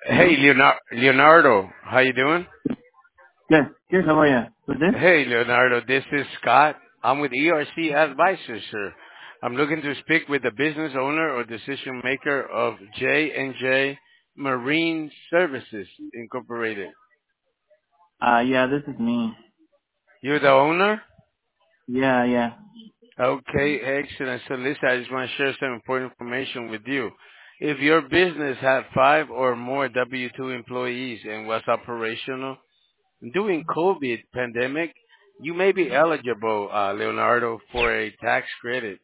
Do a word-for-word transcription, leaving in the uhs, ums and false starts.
Hey, Hello? Leonardo. Leonardo, how you doing? Yes, yes, how are you? Who's this? Hey, Leonardo, this is Scott. I'm with E R C Advisors, sir. I'm looking to speak with the business owner or decision maker of J and J Marine Services Incorporated. Uh, yeah, this is me. You're the owner? Yeah, yeah. Okay, excellent. So listen, I just want to share some important information with you. If your business had five or more W two employees and was operational, during COVID pandemic, you may be eligible, uh, Leonardo, for a tax credit.